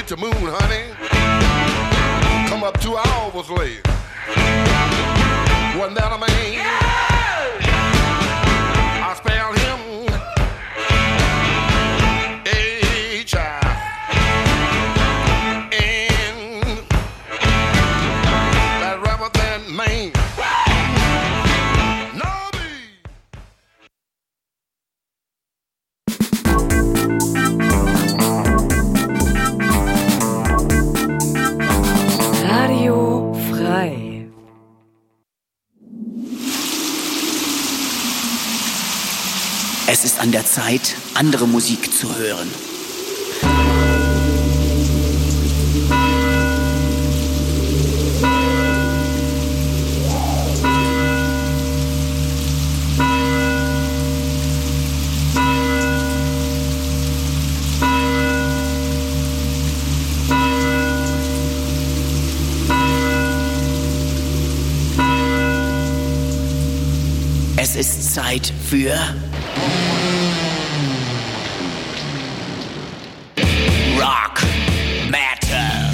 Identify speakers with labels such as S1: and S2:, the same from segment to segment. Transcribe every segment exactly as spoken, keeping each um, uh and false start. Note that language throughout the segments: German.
S1: hit the moon, honey. Come up two hours late. Wasn't that a man? Yeah! I spelled him H I N. That rapper, that man.
S2: Radio frei.
S3: Es ist an der Zeit, andere Musik zu hören. Es ist Zeit für Rock Metal.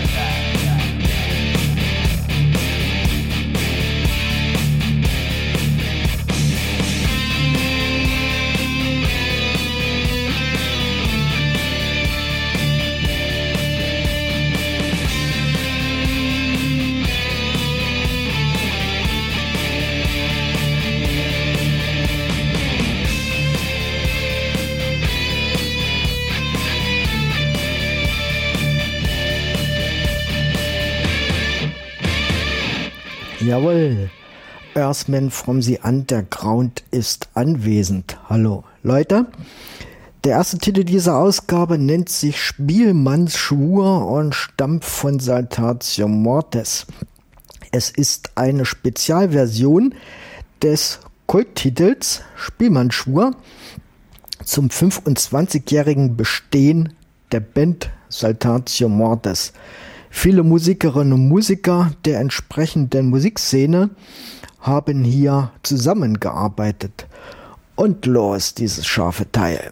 S4: Jawohl, Earthman from the Underground ist anwesend. Hallo Leute, der erste Titel dieser Ausgabe nennt sich Spielmannsschwur und stammt von Saltatio Mortis. Es ist eine Spezialversion des Kulttitels Spielmannsschwur zum fünfundzwanzigjährigen Bestehen der Band Saltatio Mortis. Viele Musikerinnen und Musiker der entsprechenden Musikszene haben hier zusammengearbeitet. Und los, dieses scharfe Teil.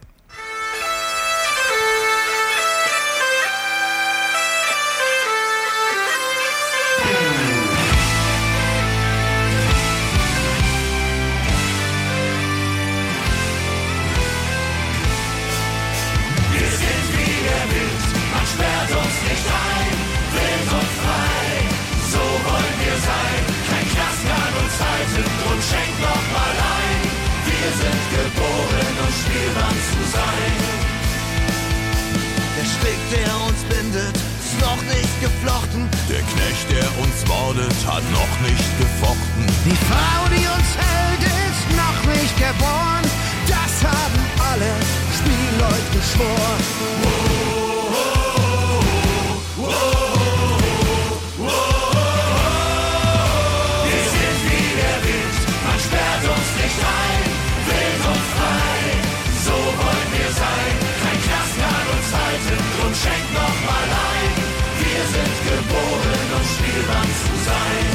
S5: Der Knecht, der uns mordet, hat noch nicht gefochten.
S6: Die Frau, die uns hält, ist noch nicht geboren. Das haben alle Spielleute geschworen. Wow, wow, wow, wow. Wir sind wie der Wind, man sperrt uns nicht ein, wild und frei. So wollen wir sein, kein Knast kann uns halten, drum schenkt noch mal ein. Wir sind geboren, um Spielmann zu sein.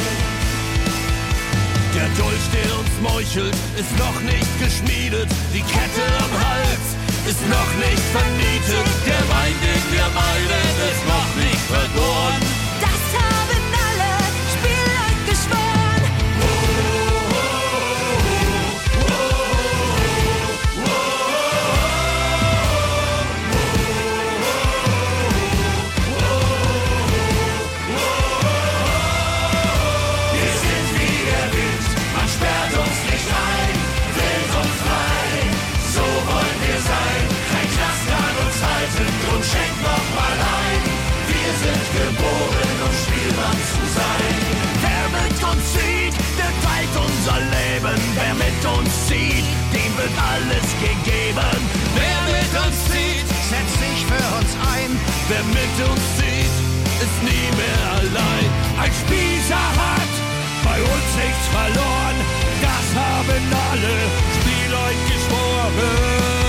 S5: Der Dolch, der uns meuchelt, ist noch nicht geschmiedet. Die Kette am Hals ist noch nicht vernietet. Der Wein, den wir meiden, ist noch nicht vergoren.
S7: Das haben alle Spielleute geschworen.
S5: Oh, oh, oh, oh, oh, oh.
S6: Und schenkt noch mal ein. Wir sind geboren, um Spielmann zu sein. Wer mit uns zieht, der teilt unser Leben. Wer mit uns zieht, dem wird alles gegeben. Wer mit uns zieht, setzt sich für uns ein.
S5: Wer mit uns zieht, ist nie mehr allein. Ein Spießer hat bei uns nichts verloren. Das haben alle Spielleute geschworen.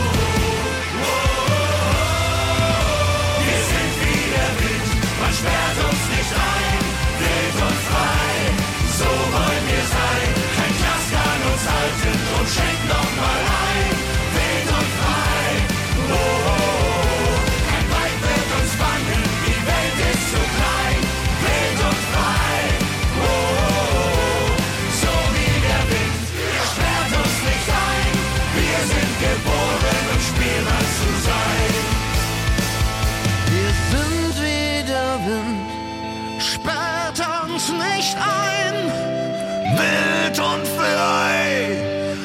S6: Wir sind wie der Wind, man sperrt schreien, wild und frei.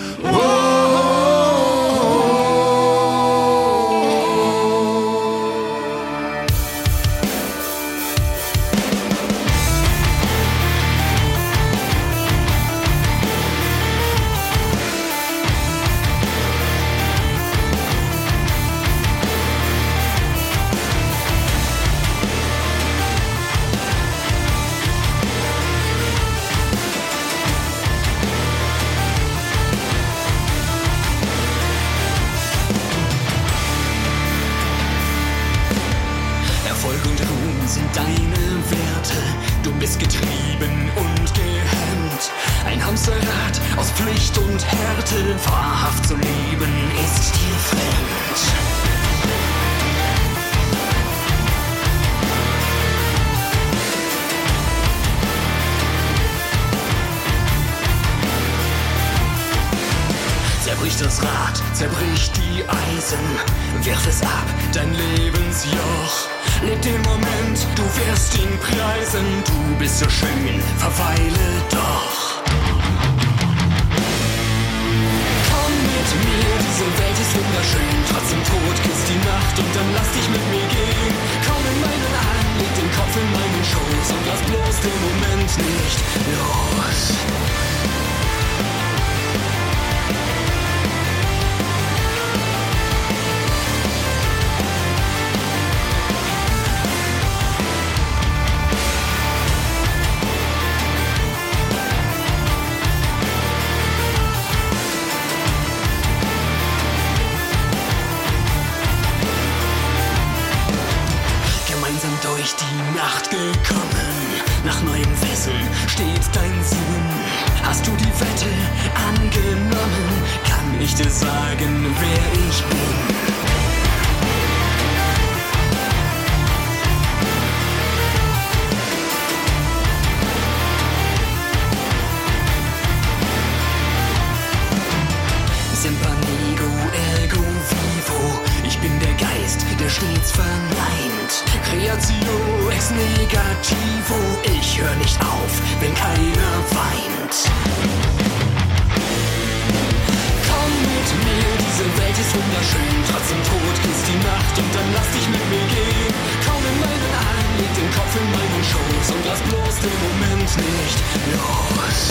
S5: Erfolg und Ruhm sind deine Werte. Du bist getrieben und gehemmt. Ein Hamsterrad aus Pflicht und Härte. Wahrhaft zu leben ist dir fremd. Zerbrich das Rad, zerbrich die Eisen, wirf es ab, dein Lebensjoch. Leb den Moment, du wirst ihn preisen, du bist so schön, verweile doch. Komm mit mir, diese Welt ist wunderschön, trotzdem tot küsst die Nacht und dann lass dich mit mir gehen. Komm in meinen Arm, leg den Kopf in meinen Schoß und lass bloß den Moment nicht los. Durch die Nacht gekommen, nach neuen Fesseln steht dein Sinn. Hast du die Wette angenommen, kann ich dir sagen, wer ich bin. Simpanigo, ergo vivo, ich bin der Geist, der stets verneint. Creatio ex negativo, ich hör nicht auf, wenn keiner weint. Komm mit mir, diese Welt ist wunderschön, trotzdem tot küsst die Nacht und dann lass dich mit mir gehen. Komm in meinen Arm, leg den Kopf in meinen Schoß und lass bloß den Moment nicht los.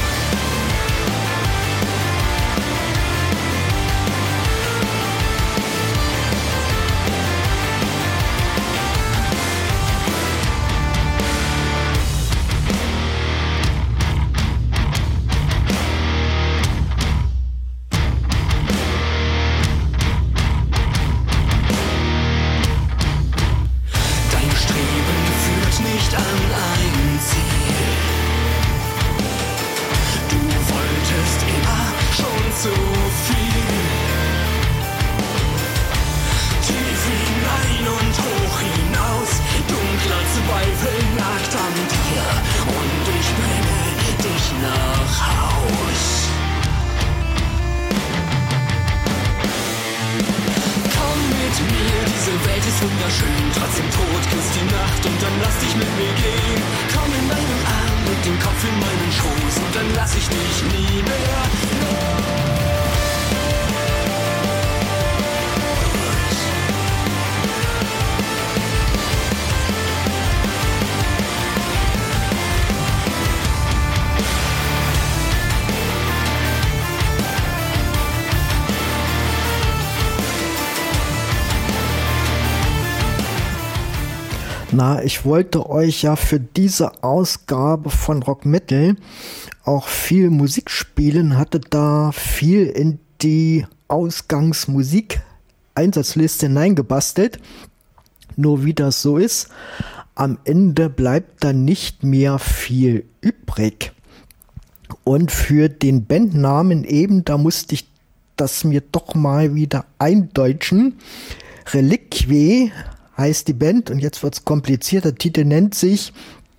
S4: Na, ich wollte euch ja für diese Ausgabe von Rock Metal auch viel Musik spielen, hatte da viel in die Ausgangsmusik-Einsatzliste hineingebastelt. Nur wie das so ist, am Ende bleibt da nicht mehr viel übrig. Und für den Bandnamen eben, da musste ich das mir doch mal wieder eindeutschen. Reliquie heißt die Band und jetzt wird's kompliziert. Der Titel nennt sich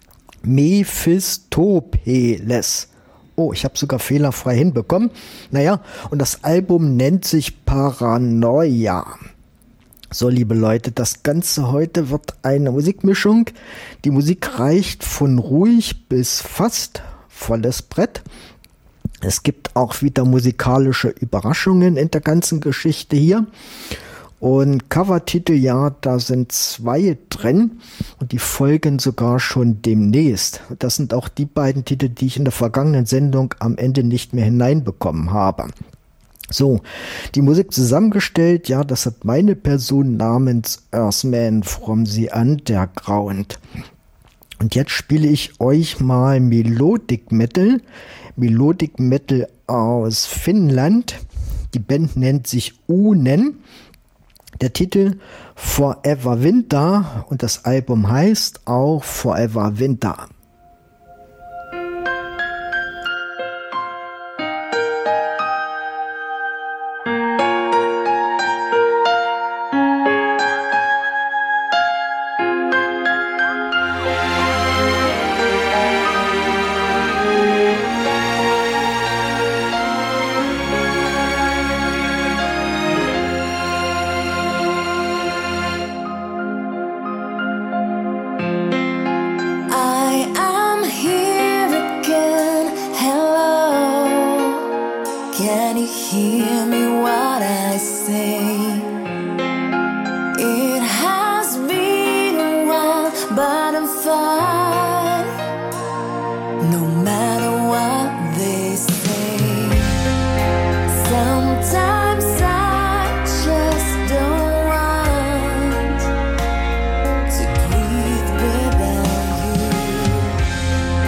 S4: Mephistopheles. Oh, ich habe sogar fehlerfrei hinbekommen. Naja, und das Album nennt sich Paranoia. So, liebe Leute, das Ganze heute wird eine Musikmischung. Die Musik reicht von ruhig bis fast volles Brett. Es gibt auch wieder musikalische Überraschungen in der ganzen Geschichte hier. Und Covertitel, ja, da sind zwei drin und die folgen sogar schon demnächst. Das sind auch die beiden Titel, die ich in der vergangenen Sendung am Ende nicht mehr hineinbekommen habe. So, die Musik zusammengestellt, ja, das hat meine Person namens Earthman from the Underground. Und jetzt spiele ich euch mal Melodic Metal, Melodic Metal aus Finnland. Die Band nennt sich Unen. Der Titel Forever Winter und das Album heißt auch Forever Winter.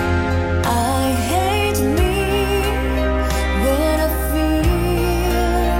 S7: Feel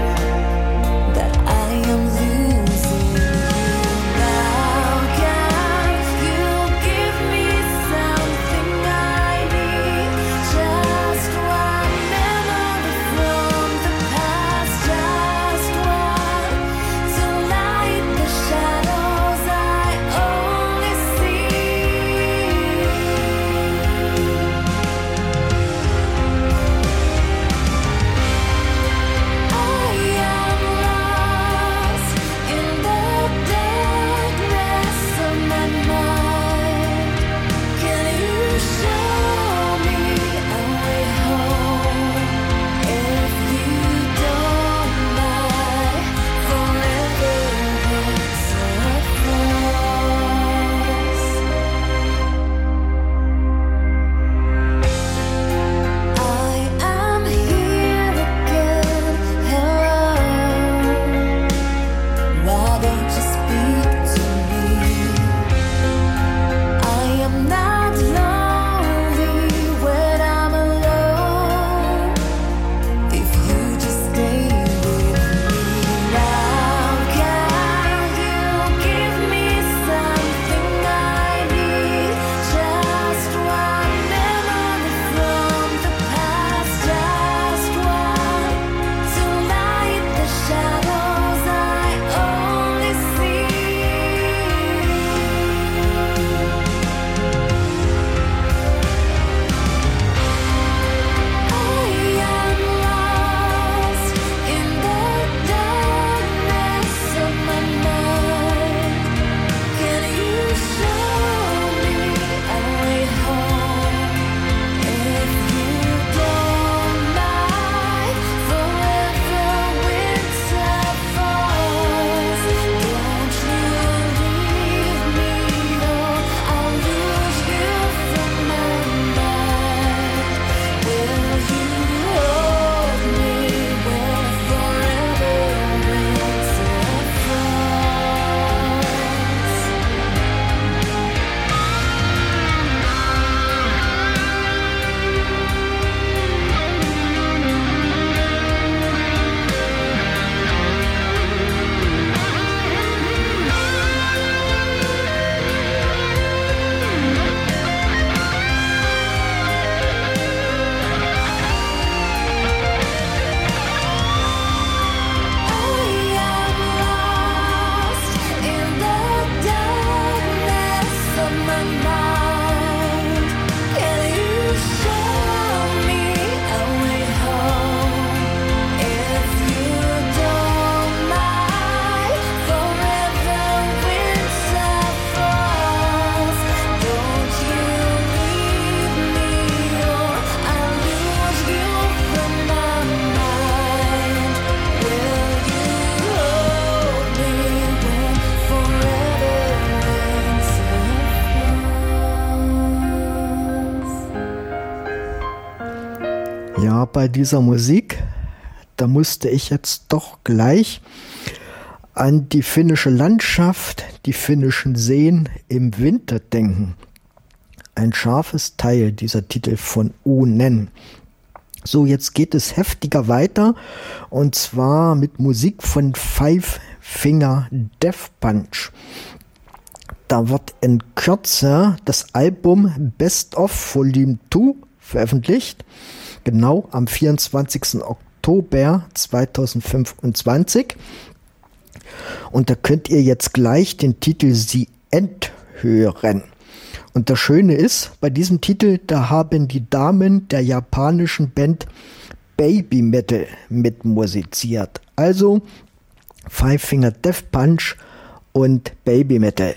S4: Ja, bei dieser Musik, da musste ich jetzt doch gleich an die finnische Landschaft, die finnischen Seen im Winter denken. Ein scharfes Teil, dieser Titel von Unen. So, jetzt geht es heftiger weiter und zwar mit Musik von Five Finger Death Punch. Da wird in Kürze das Album Best of Volume zwei veröffentlicht, genau am vierundzwanzigsten Oktober zweitausendfünfundzwanzig. Und da könnt ihr jetzt gleich den Titel The End hören. Und das Schöne ist, bei diesem Titel, da haben die Damen der japanischen Band Baby Metal mitmusiziert. Also Five Finger Death Punch und Baby Metal.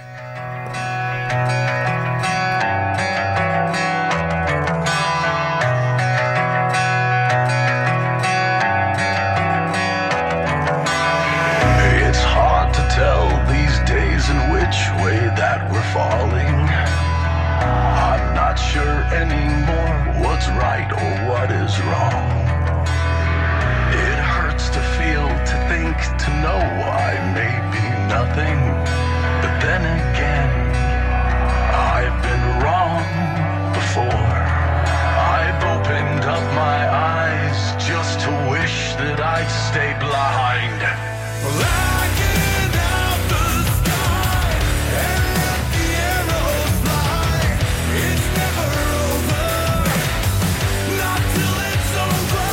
S5: It's hard to tell these days in which way that we're falling. I'm not sure anymore what's right or what is wrong. It hurts to feel, to think, to know I may be nothing. But then again, I've been wrong before. I've opened up my eyes just to wish that I'd stay blind. Blacking out the sky and let the arrows fly. It's never over, not till it's over.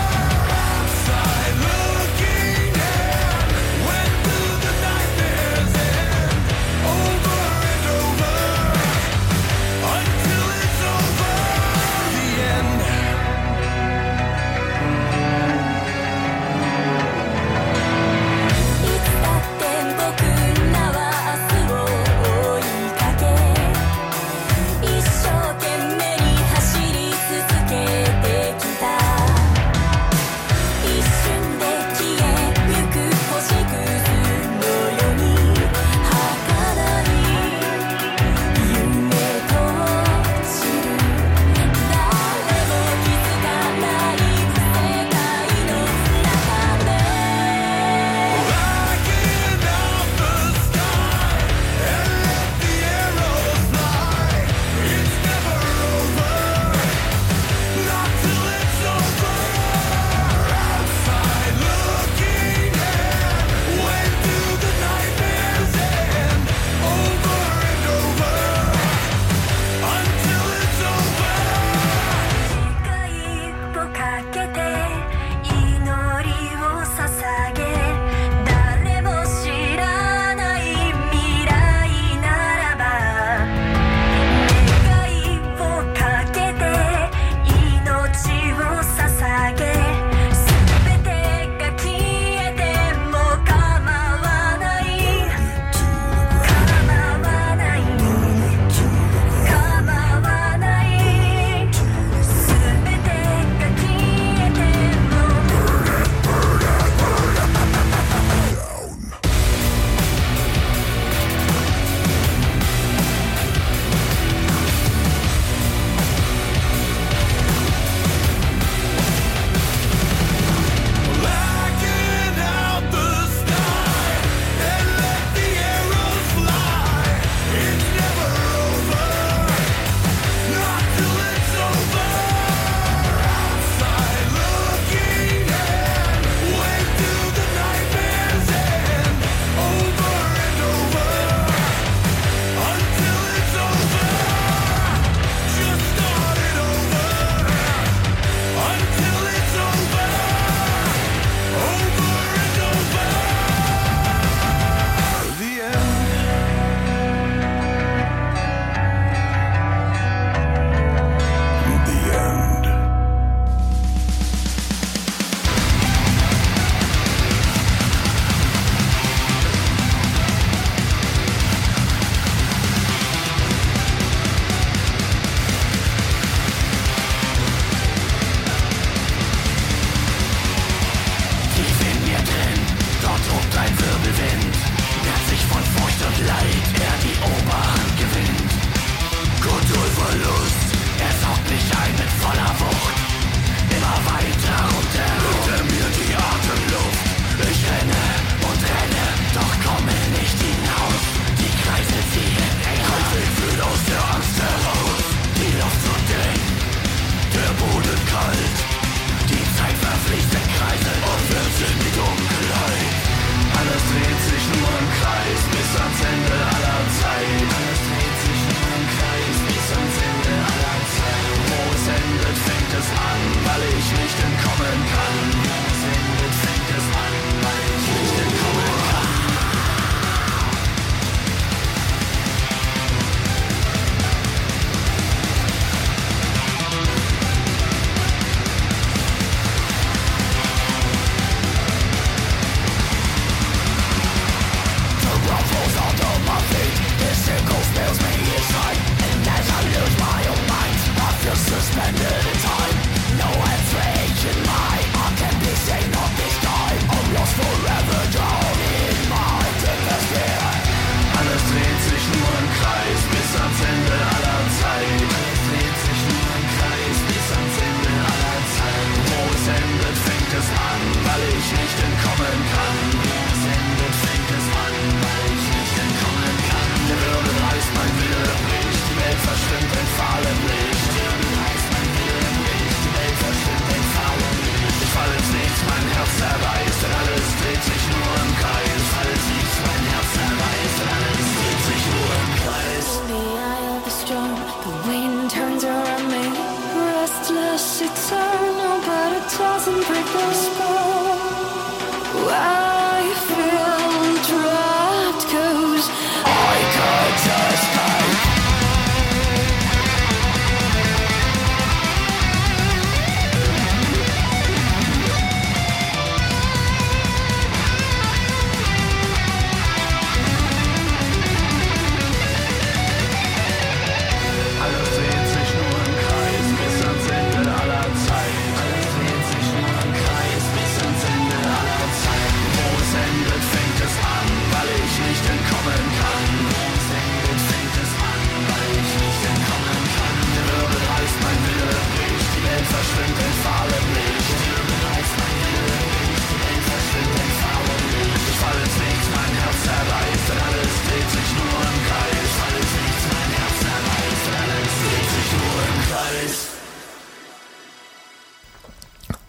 S5: Outside looking in, when through the nightmares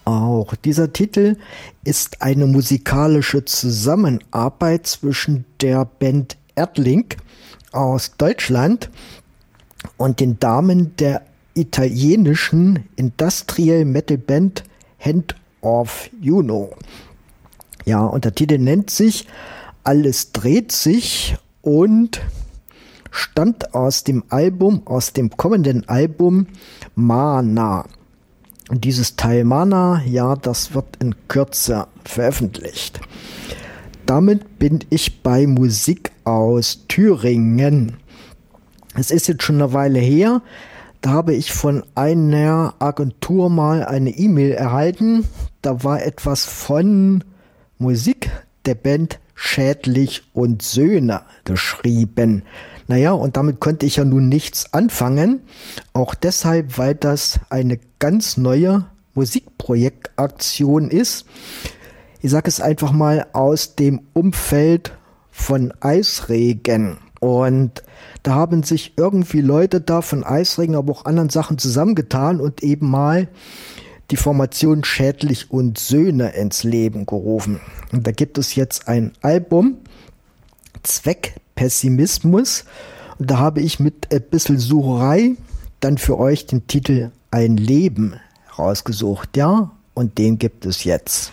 S4: auch. Dieser Titel ist eine musikalische Zusammenarbeit zwischen der Band Erdling aus Deutschland und den Damen der italienischen Industrial Metal Band Hand of Juno. Ja, und der Titel nennt sich Alles dreht sich und stammt aus dem Album, aus dem kommenden Album Mana. Und dieses Teil Mana, ja, das wird in Kürze veröffentlicht. Damit bin ich bei Musik aus Thüringen. Es ist jetzt schon eine Weile her, da habe ich von einer Agentur mal eine E-Mail erhalten. Da war etwas von Musik der Band Schädlich und Söhne geschrieben. Naja, und damit konnte ich ja nun nichts anfangen. Auch deshalb, weil das eine ganz neue Musikprojektaktion ist. Ich sage es einfach mal aus dem Umfeld von Eisregen. Und da haben sich irgendwie Leute da von Eisregen, aber auch anderen Sachen zusammengetan und eben mal die Formation Schädlich und Söhne ins Leben gerufen. Und da gibt es jetzt ein Album, Zweckpessimismus. Und da habe ich mit ein bisschen Sucherei dann für euch den Titel Ein Leben rausgesucht. Ja, und den gibt es jetzt.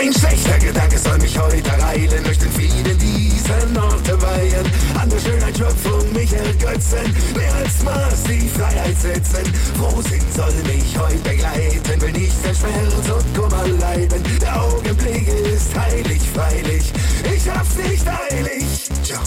S6: Ein schlechter Gedanke soll mich heute ereilen, möchten Frieden diesen Orte weihen, an der Schönheit Schöpfung mich ergötzen, mehr als Maß die Freiheit setzen. Frohsinn soll mich heute begleiten, will nicht den Schmerz und Kummer leiden. Der Augenblick ist heilig, freilich, ich hab's nicht eilig. Tja.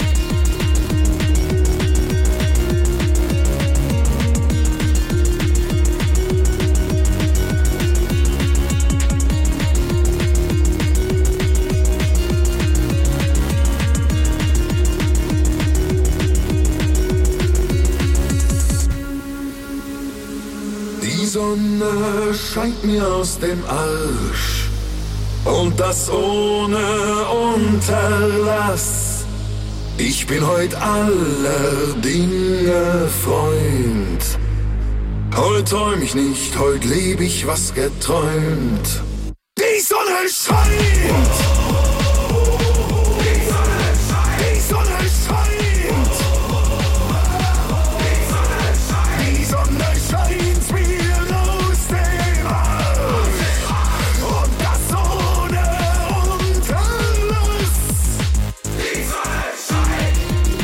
S6: Die Sonne scheint mir aus dem Arsch und das ohne Unterlass. Ich bin heut aller Dinge Freund. Heut träum ich nicht, heut leb ich was geträumt. Die Sonne scheint! Die Sonne scheint! Die Sonne scheint! Die Sonne scheint mir aus dem Arsch und das ohne Unterlass. Die Sonne scheint.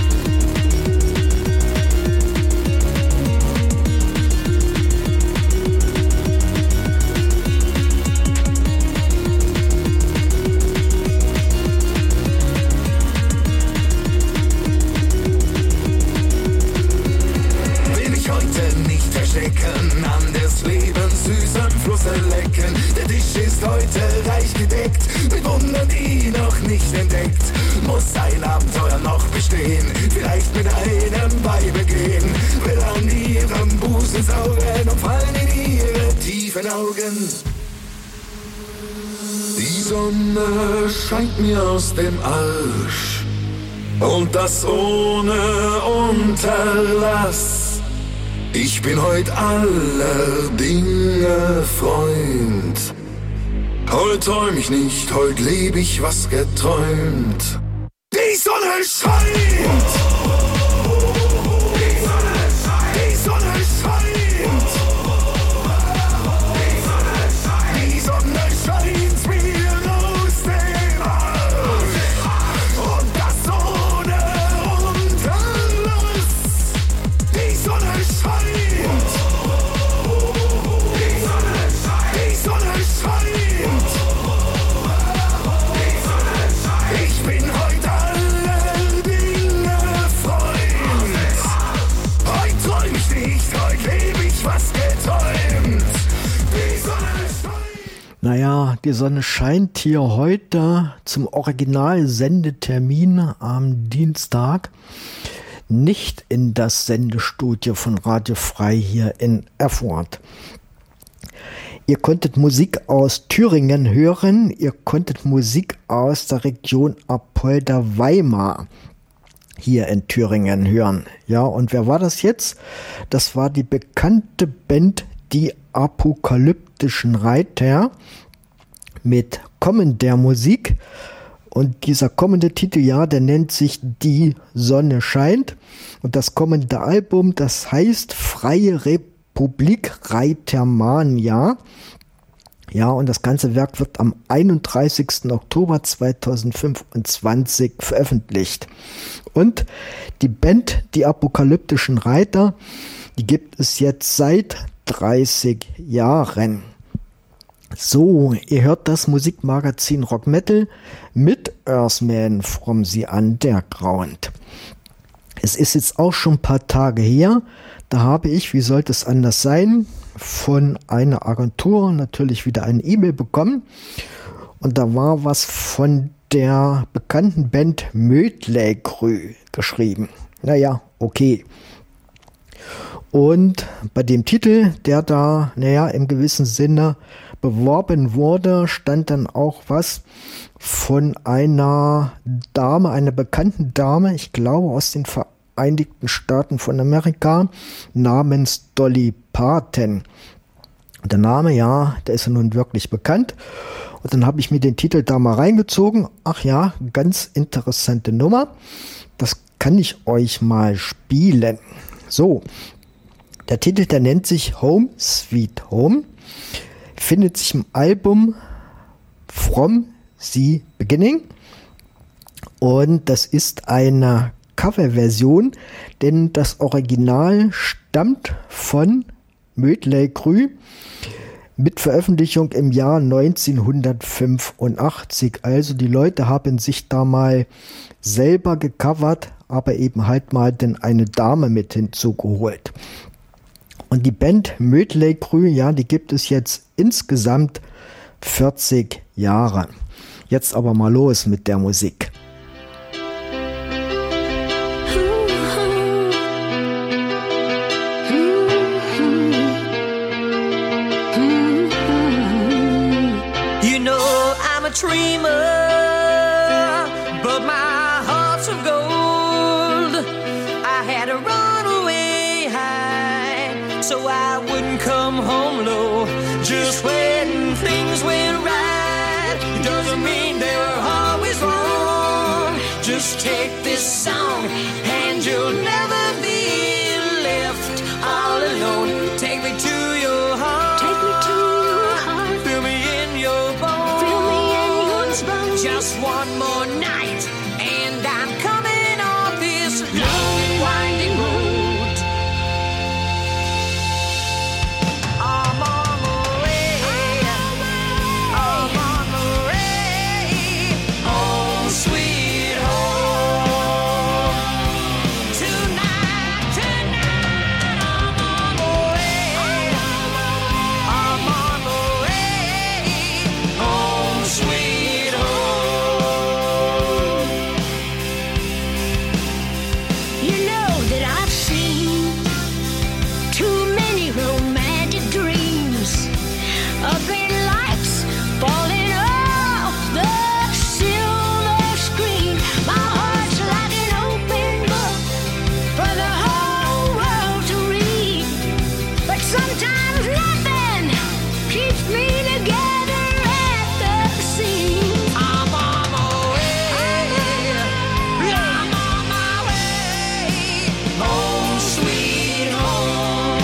S6: An des Lebens süßem Flusse lecken. Der Tisch ist heute reich gedeckt mit Wundern, die noch nicht entdeckt. Muss ein Abenteuer noch bestehen, vielleicht mit einem Weibe gehen. Will an ihrem Busen saugen und fallen in ihre tiefen Augen. Die Sonne scheint mir aus dem Arsch und das ohne Unterlass. Ich bin heut aller Dinge Freund. Heut träum ich nicht, heut leb ich was geträumt. Die Sonne scheint! Die Sonne scheint! Die Sonne scheint! Die Sonne scheint mir aus dem Arsch und das ohne Unterlass. Die Sonne scheint! Die Sonne scheint! Die Sonne scheint! Ich bin heute aller Dinge Freund. Heut träum ich nicht, heut leb ich was geträumt. Die Sonne scheint.
S4: Naja, die Sonne scheint hier heute zum Original-Sendetermin am Dienstag nicht in das Sendestudio von Radio Frei hier in Erfurt. Ihr konntet Musik aus Thüringen hören, ihr konntet Musik aus der Region Apolda-Weimar hier in Thüringen hören. Ja, und wer war das jetzt? Das war die bekannte Band Die Apokalyptischen Reiter mit Kommen der Musik. Und dieser kommende Titel, ja, der nennt sich Die Sonne scheint. Und das kommende Album, das heißt Freie Republik Reitermania. Ja, und das ganze Werk wird am einunddreißigsten Oktober zweitausendfünfundzwanzig veröffentlicht. Und die Band Die Apokalyptischen Reiter, die gibt es jetzt seit dreißig Jahren. So, ihr hört das Musikmagazin Rock Metal mit Earthman from the Underground. Es ist jetzt auch schon ein paar Tage her, da habe ich, wie sollte es anders sein, von einer Agentur natürlich wieder eine E-Mail bekommen. Und da war was von der bekannten Band Mötley Crüe geschrieben. Naja, okay. Und bei dem Titel, der da, naja, im gewissen Sinne beworben wurde, stand dann auch was von einer Dame, einer bekannten Dame, ich glaube aus den Vereinigten Staaten von Amerika, namens Dolly Parton. Der Name, ja, der ist ja nun wirklich bekannt. Und dann habe ich mir den Titel da mal reingezogen. Ach ja, ganz interessante Nummer. Das kann ich euch mal spielen. So, der Titel, der nennt sich Home Sweet Home. Findet sich im Album From the Beginning. Und das ist eine Coverversion, denn das Original stammt von Mötley Crüe mit Veröffentlichung im Jahr neunzehnhundertfünfundachtzig. Also die Leute haben sich da mal selber gecovert, aber eben halt mal denn eine Dame mit hinzugeholt. Und die Band Mötley Crüe, ja, die gibt es jetzt insgesamt vierzig Jahre. Jetzt aber mal los mit der Musik.
S7: You know I'm a dreamer, but my heart's of gold. I had to run away high, so I wouldn't come home low. Just when things went right, it doesn't mean they were always wrong. Just take this song, and you'll never be left all alone. Take me to your heart. Take me to your heart. Feel me in your bones. Feel me in your bones. Just one more night, and I'm coming off this long and winding road. I'm on the way. I'm on the way. Home, sweet home. Tonight, tonight, I'm on the way. I'm on the way. Home, sweet home. You know that I've seen too many romantic dreams of green lights falling off the silver screen. My heart's like an open book for the whole world to read. But sometimes nothing keeps me together at the seams. I'm on my way. I'm on my way. Home, sweet home.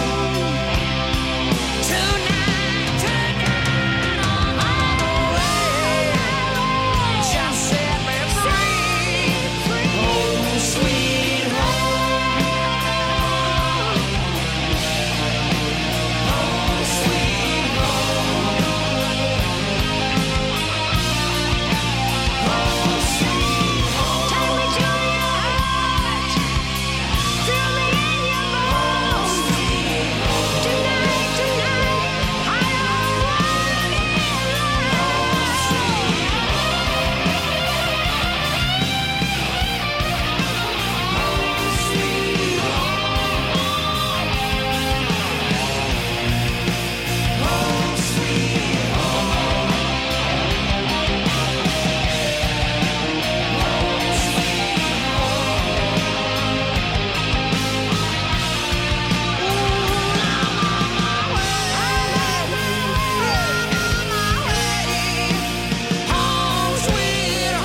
S7: Tonight, tonight, I'm on my way. Just set me free. Home, sweet home. Home, sweet home. Home, sweet home. Take me to your heart. Feel me in your bones. Tonight, tonight, I don't wanna be home, sweet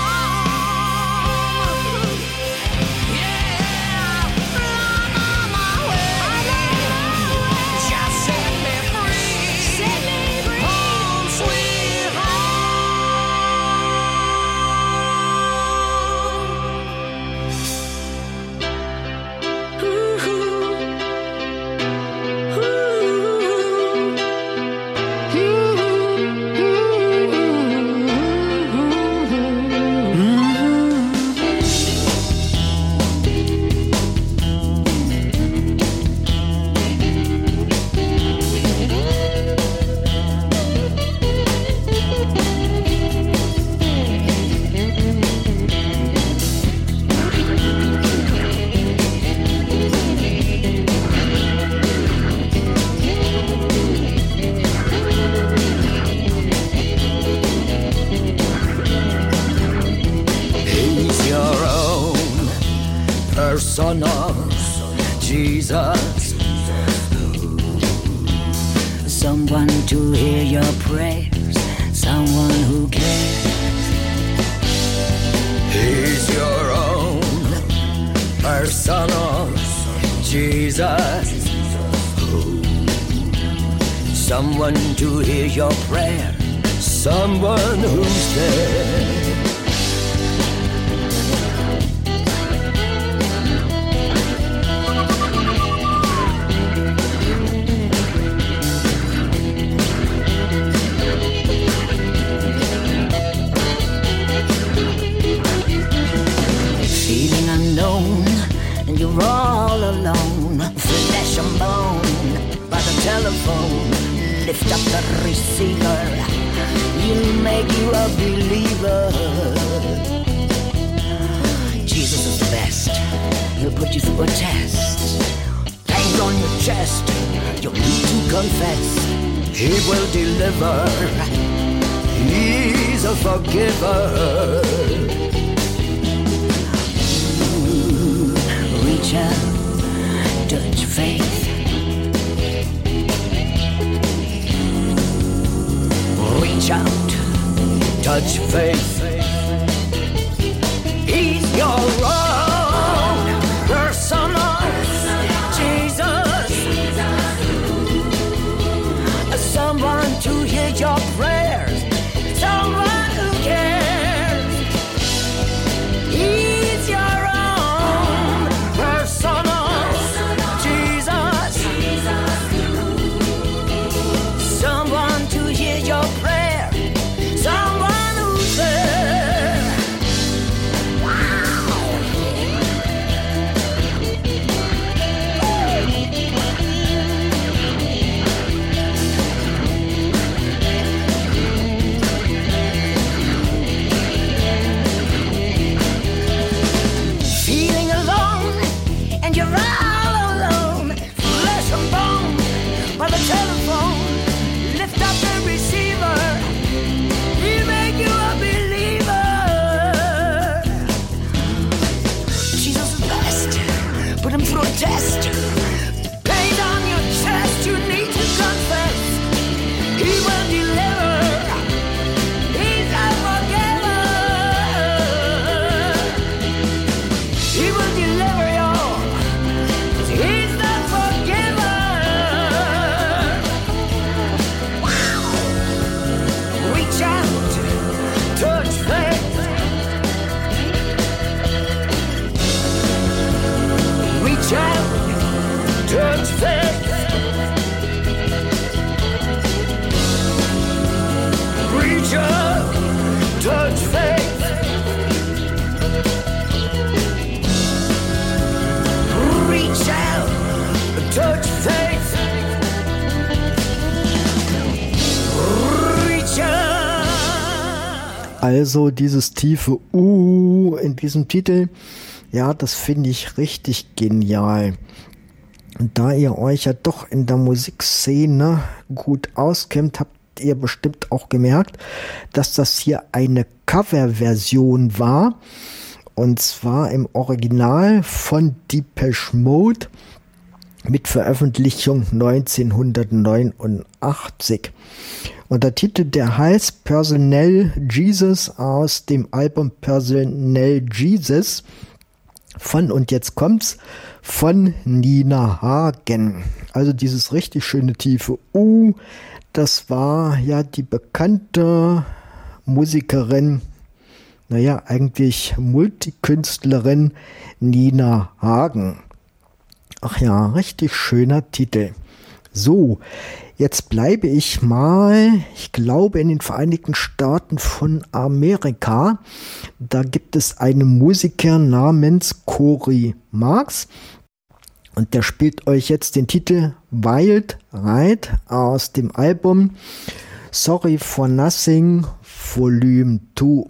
S7: home. Yeah, I'm on my way. Just set me free. Set me free. Home, sweet
S3: He's your own personal Jesus. Someone to hear your prayers, someone who cares. He's your own personal Jesus. Someone to hear your prayer,
S5: someone who's there.
S7: Feeling unknown, and you're all alone, flesh and bone, by the telephone. Lift up the receiver, he'll make you a believer. Jesus is the best, he'll put you through a test. Hands on your chest, you'll need to confess. He will deliver, he's a forgiver. Ooh, reach out, touch faith. Reach out, touch faith. He's your own personal Jesus. Someone to hear your prayers. Someone who cares. He's your own personal Jesus. Someone to hear your prayers. Test. Pain on your chest, you need to confess. He will deliver. He's a forgiver. He will deliver y'all. He's the forgiver. Reach out, touch faith. Reach out, touch faith. Reach out, touch faith. Reach out, touch faith. Reach out.
S4: Also dieses tiefe Uh in diesem Titel. Ja, das finde ich richtig genial. Und da ihr euch ja doch in der Musikszene gut auskennt, habt ihr bestimmt auch gemerkt, dass das hier eine Coverversion war. Und zwar im Original von Depeche Mode mit Veröffentlichung neunzehnhundertneunundachtzig. Und der Titel, der heißt Personal Jesus aus dem Album Personal Jesus. Von, und jetzt kommt's, von Nina Hagen. Also dieses richtig schöne tiefe U, das war ja die bekannte Musikerin, naja, eigentlich Multikünstlerin Nina Hagen. Ach ja, richtig schöner Titel. So, jetzt bleibe ich mal, ich glaube in den Vereinigten Staaten von Amerika. Da gibt es einen Musiker namens Cory Marks und der spielt euch jetzt den Titel Wild Ride aus dem Album Sorry for Nothing Volume two.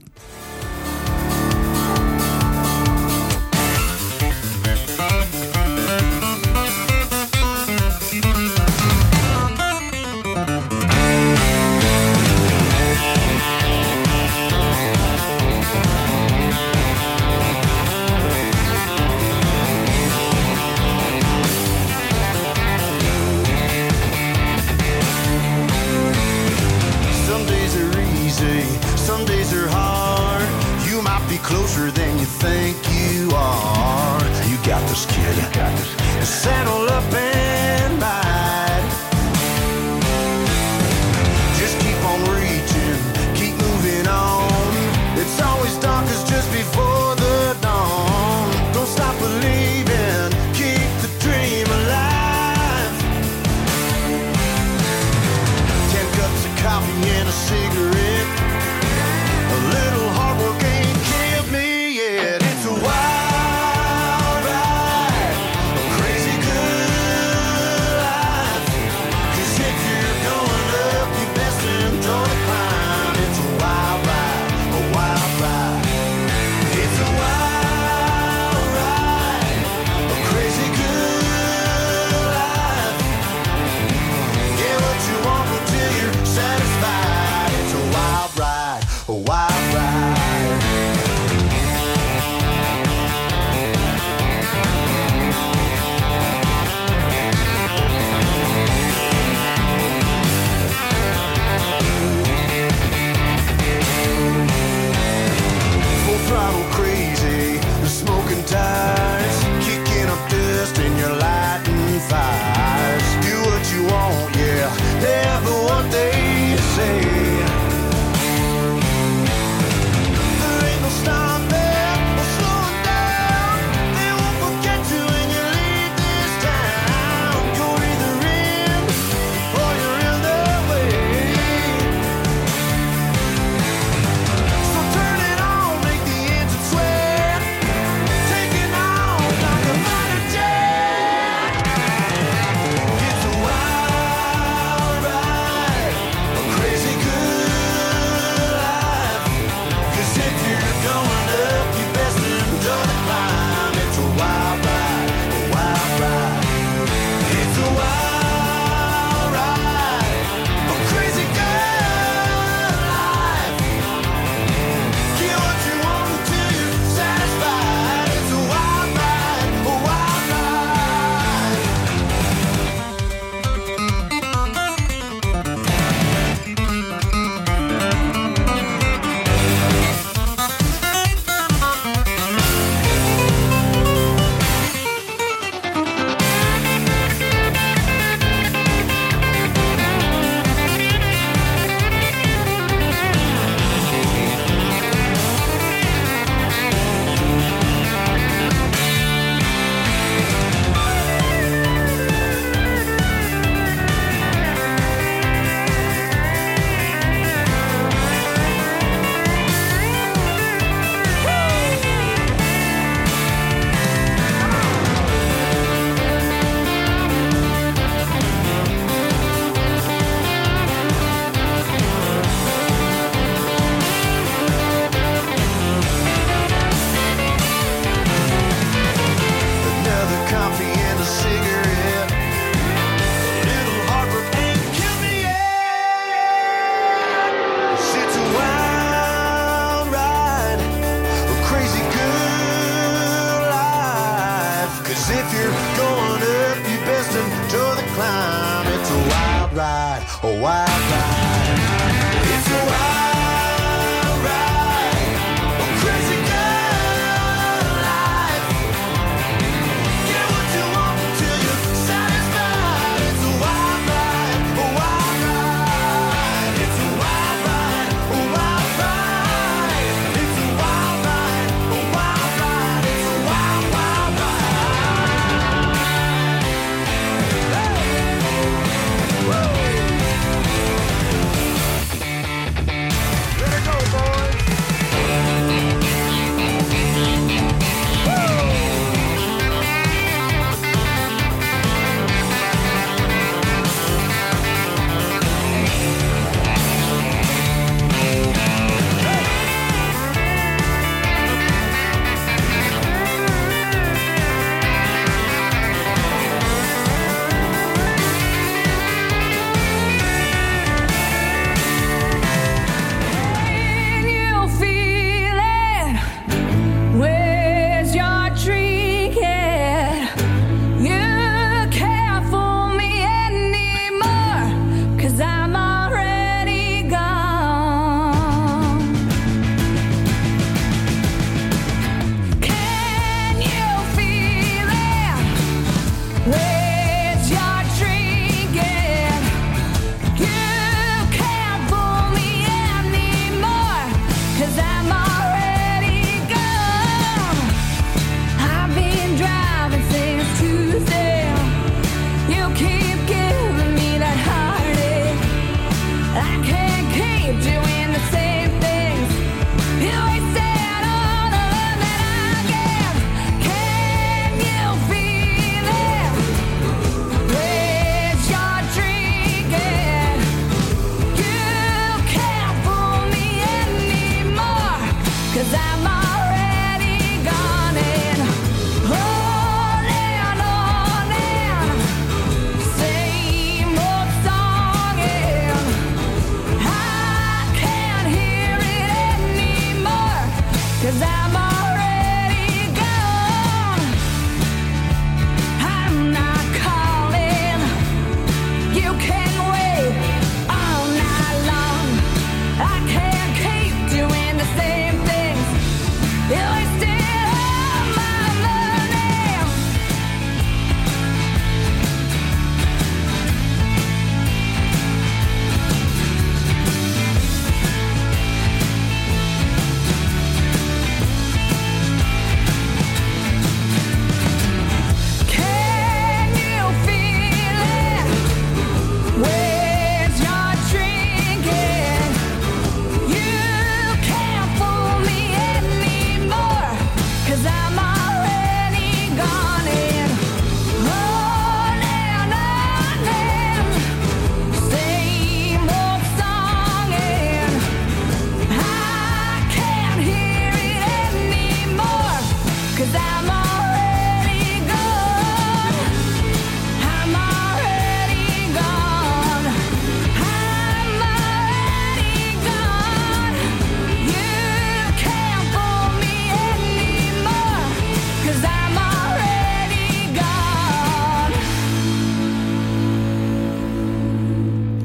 S6: Closer than you think you are. You got this, kid. You got this. Saddle up and ride. Just keep on reaching,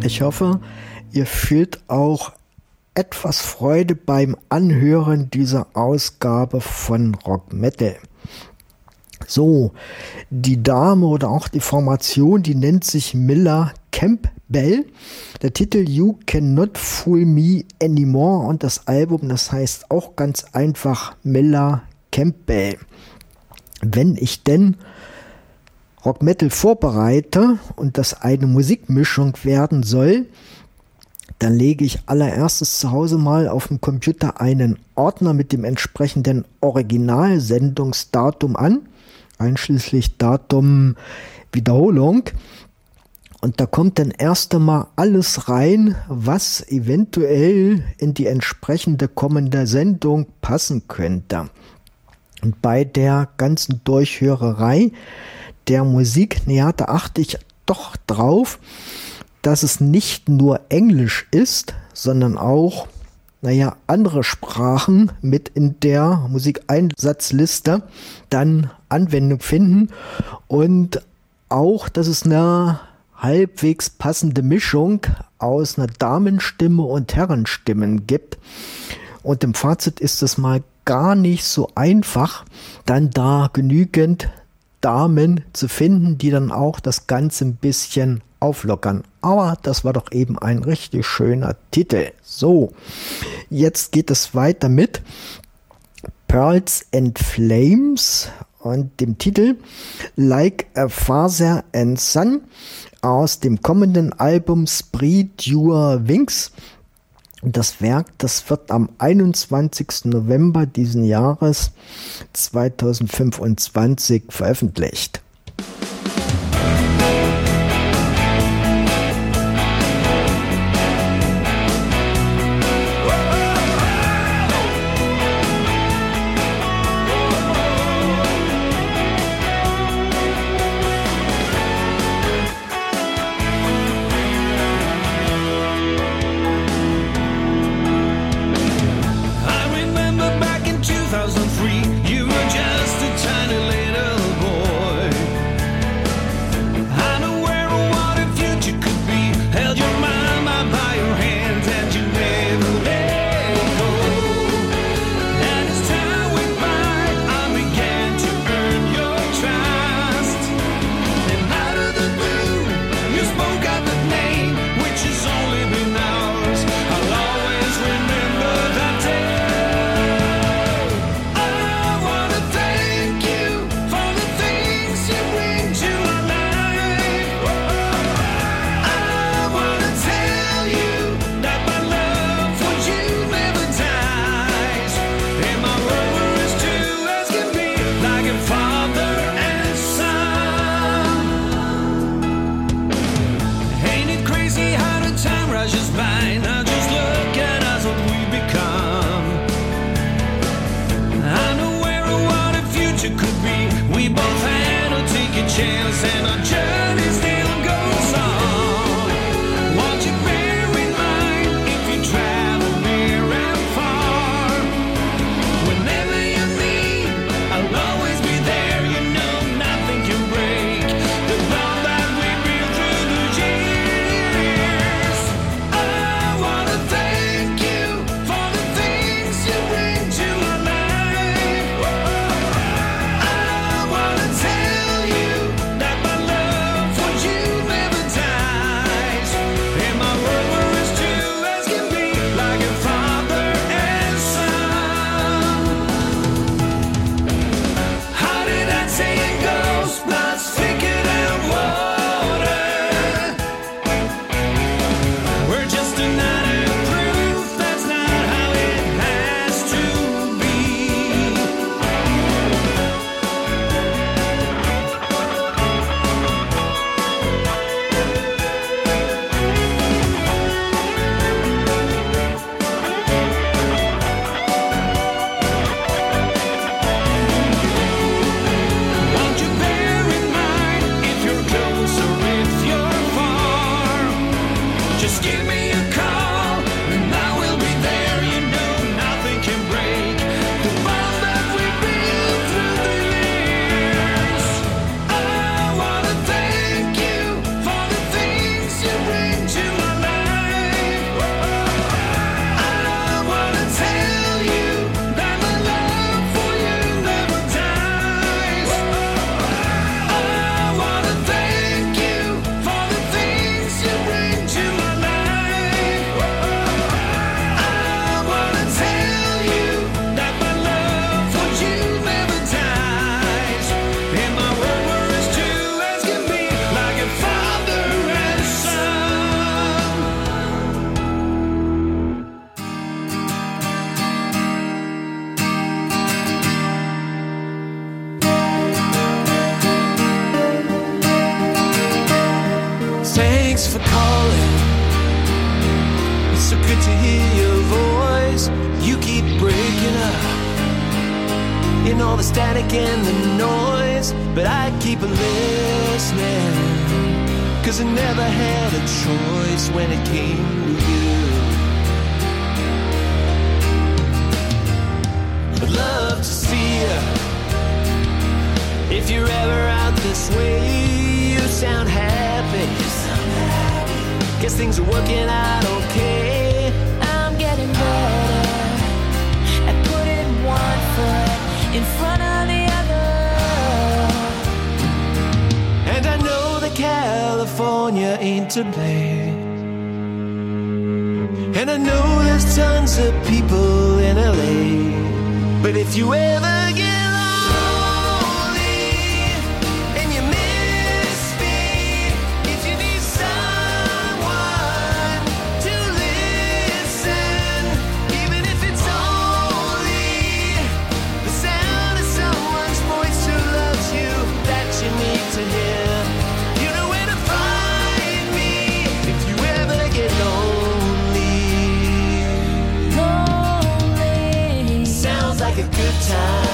S4: Ich hoffe, ihr fühlt auch etwas Freude beim Anhören dieser Ausgabe von Rock Metal. So, die Dame oder auch die Formation, die nennt sich Miller Campbell. Der Titel You Cannot Fool Me Anymore und das Album, das heißt auch ganz einfach Miller Campbell. Wenn ich denn Rock Metal vorbereite und das eine Musikmischung werden soll, dann lege ich allererstes zu Hause mal auf dem Computer einen Ordner mit dem entsprechenden Originalsendungsdatum an, einschließlich Datum Wiederholung. Und da kommt dann erst einmal alles rein, was eventuell in die entsprechende kommende Sendung passen könnte. Und bei der ganzen Durchhörerei der Musik, naja, da achte ich doch drauf, dass es nicht nur Englisch ist, sondern auch, naja, andere Sprachen mit in der Musikeinsatzliste dann Anwendung finden und auch, dass es eine halbwegs passende Mischung aus einer Damenstimme und Herrenstimmen gibt. Und im Fazit ist es mal gar nicht so einfach, dann da genügend Damen zu finden, die dann auch das Ganze ein bisschen auflockern. Aber das war doch eben ein richtig schöner Titel. So, jetzt geht es weiter mit Pearls and Flames und dem Titel Like a Father and Son aus dem kommenden Album Spread Your Wings. Und das Werk, das wird am einundzwanzigsten November diesen Jahres zweitausendfünfundzwanzig veröffentlicht.
S5: two thousand three, you were just a tiny little boy.
S8: static and the noise, but I keep listening, 'cause I never had a choice when it came to you. I'd love to see you if you're ever out this way. You sound happy, you sound happy. Guess things are working out okay.
S9: I'm getting better at putting one foot in front of the other.
S8: And I know that California ain't to blame, and I know there's tons of people in L A, but if you ever get lonely and you miss me, if you need someone to listen, even if it's only the sound of someone's voice who loves you, that you need to hear, you know where to find me if you ever get lonely.
S9: Lonely
S8: Sounds like a good time.